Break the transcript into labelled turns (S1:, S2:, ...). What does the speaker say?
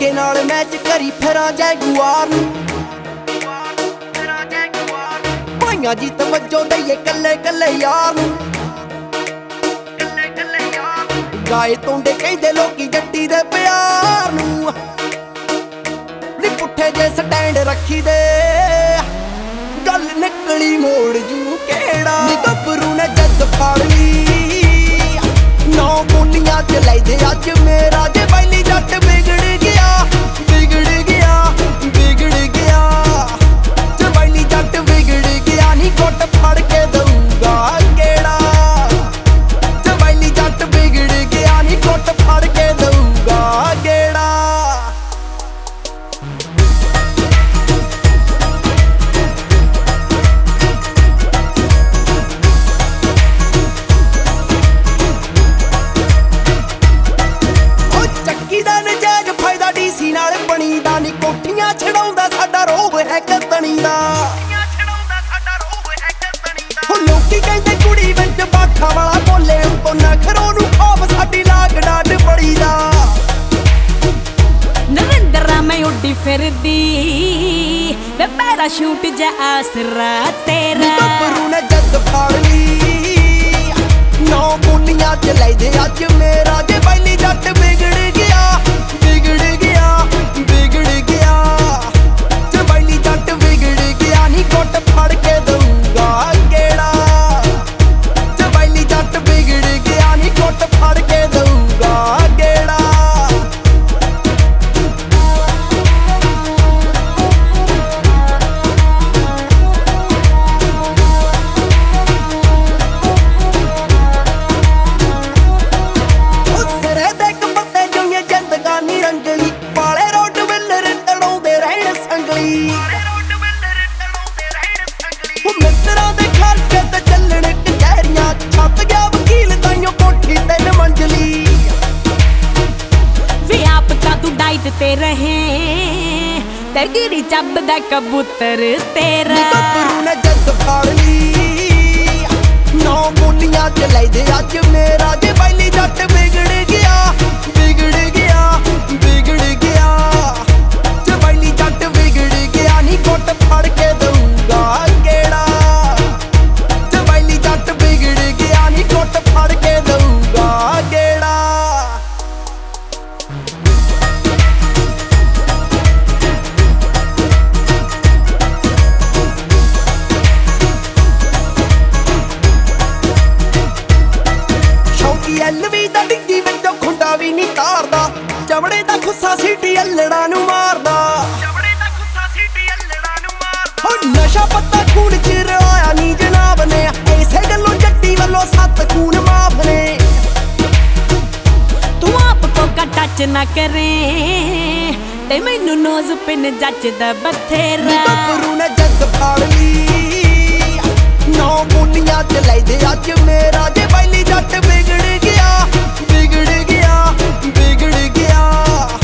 S1: ਤੇਰੇ ਨਾਲ ਮੈਚ ਕਰੀ ਫਿਰਾਂ ਜੈਗੁਆਰ ਨੂੰ ਭਾਈਆਂ ਜੀ ਤਵੱਜੋ ਦਈਏ ਕੱਲੇ ਕੱਲੇ ਯਾਰ ਨੂੰ ਗਾਏ ਤੋਂਡੇ ਕਹਿੰਦੇ ਲੋਕੀ ਜੱਟੀ ਦੇ ਪਿਆਰ ਨੂੰ ਨੀ ਪੁੱਠੇ ਜੇ ਸਟੈਂਡ ਰੱਖੀ ਦੇ ਗੱਲ ਨਿਕਲੀ ਮੋੜ ਜੂ ਕਿਹੜਾ ਨੀ ਗੱਭਰੂ ਨੇ ਜੱਦ ਫੜ ਲਈ ਨੌ ਬੋਲੀਆਂ ਚ ਲੈਦੇ ਅੱਜ ਮੇਰਾ ਜੇ ਬੈਲੀ ਜੱਟ ਵਿਗੜ ਗਿਆ ਵਿਗੜ ਗਿਆ ਵਿਗੜ ਗਿਆ ਜੇ ਬੈਲੀ ਜੱਟ ਵਿਗੜ ਗਿਆ ਨੀ ਗੁੱਟ ਫੜ ਕੇ ਦਊਗਾ ਕਿਹੜਾ ਜੇ ਬੈਲੀ ਜੱਟ ਵਿਗੜ ਗਿਆ ਨੀ ਗੁੱਟ ਫੜ ਕੇ ਦਊਗਾ ਕਿਹੜਾ ਨਾਲ ਬਣੀ ਦਾ ਨੀ ਕੋਠੀਆਂ ਛਡਾਉਂਦਾ ਸਾਡਾ ਰੋਹ ਹੈ ਕਤਣੀ ਦਾ ਹੁਣ ਲੋਕੀ ਕਹਿੰਦੇ ਕੁੜੀ ਵਿੱਚ ਬਾਠਾ ਵਾਲਾ ਬੋਲੇ ਉੱਤੋਂ ਨਖਰੋਂ ਨੂੰ ਖੋਬ ਸਾਡੀ ਲਾਗ ਡਾਡ ਬੜੀ ਦਾ
S2: ਨਰਿੰਦਰਾ ਮੈਂ ਉੱਡੀ ਫਿਰਦੀ ਵੇ ਪੈਰਾਸ਼ੂਟ ਜਾ ਆਸਰਾ ਤੇਰਾ
S1: ਗੱਭਰੂ ਨੇ ਜੱਦ ਫੜ ਲਈ ਨੌ ਬੋਲੀਆਂ ਚ ਲੈਦੇ ਅੱਜ ਮੇਰਾ ਜੇ ਬੈਲੀ ਜੱਟ ਵਿਗੜ ਗਿਆ ਵਿਗੜ ਗਿਆ ਵਿਗੜ ਗਿਆ ਜੇ ਬੈਲੀ ਜੱਟ ਵਿਗੜ ਗਿਆ ਨੀ ਗੁੱਟ ਫੜ ਕੇ ਦਊਗਾ ਕਿਹੜਾ ਜੇ ਬੈਲੀ ਜੱਟ ਵਿਗੜ ਗਿਆ ਨੀ ਗੁੱਟ ਫੜ ਕੇ ਦਊਗਾ ਕਿਹੜਾ ਰੰਗਲੀ ਵਾਲੇ ਰੋਡ ਵਿਲਰ ਤੜਾਉਂਦੇ ਰਹਿਣ ਸੰਗਲੀ ਉਹ ਮਿੱਤਰਾਂ ਦੇ ਖਰਚੇ ਤੇ ਚੱਲਣ ਕਚਹਿਰੀਆਂ ਛੱਤ ਗਿਆ ਵਕੀਲ ਤਾਈਓ ਕੋਠੀ 3 ਮੰਜ਼ਲੀ
S2: ਵੇ ਆਪ ਤਾਂ ਤੂੰ ਡਾਈਟ ਤੇ ਰਹੇ ਤੇ ਗਿਰੀ ਚੱਬਦਾ ਕਬੂਤਰ ਤੇਰਾ
S1: ਗੱਭਰੂ ਨੇ ਜੱਦ ਫੜ ਲਈ ਨੌ ਬੋਲੀਆਂ ਚ ਲੈਦੇ ਅੱਜ ਮੇਰਾ ਜੇ ਬੈਲੀ ਜੱਟ ਵਿਗੜ ਗਿਆ ਵਿਗੜ ਗਿਆ ਵਿਗੜ ਗਿਆ ਜੇ ਬੈਲੀ ਜੱਟ ਵਿਗੜ ਗਿਆ ਨੀ ਗੁੱਟ ਫੜ ਕੇ ਦਊਗਾ ਕਿਹੜਾ ਜੇ ਬੈਲੀ ਜੱਟ ਵਿਗੜ ਗਿਆ ਨੀ ਗੁੱਟ ਫੜ ਕੇ ਦਊਗਾ ਕਿਹੜਾ ਸ਼ੌਕੀ ਐਲਵੀ ਦਾ ਡਿੱਗੀ ਵਿੱਚੋਂ ਖੁੰਡਾ ਵੀ ਨਹੀਂ ਤਾਰਦਾ ਚਮੜੇ ਦਾ ਖੁੱਸਾ ਸੀਟੀ ਅਲੜਾ ਨੂੰ ਮਾਰਦਾ ਹੋ ਨਸ਼ਾ ਪੱਤਾ ਖੂਨ ਚ ਰਲਾਇਆ ਨੀ ਜਨਾਬ ਨੇ ਇਸੇ ਗੱਲੋਂ ਜੱਟੀ ਵੱਲੋਂ 7 ਖੂਨ ਮਾਫ ਨੇ
S2: ਤੂੰ ਆਪ ਕੋ ਟੱਚ ਨਾ ਕਰੇ ਤੇ ਮੈਨੂੰ ਨੋਜ਼ ਪਿੰਨ ਜੱਚਦਾ ਬਥੇਰਾ
S1: ਗੱਭਰੂ ਨੇ ਜੱਦ ਫੜ ਲਈ ਨੌ ਬੋਲੀਆਂ ਚ ਲੈਦੇ ਅੱਜ ਮੇਰਾ ਜੇ ਬੈਲੀ ਜੱਟ ਵਿਗੜ ਗਿਆ ਵਿਗੜ ਗਿਆ ਵਿਗੜ ਗਿਆ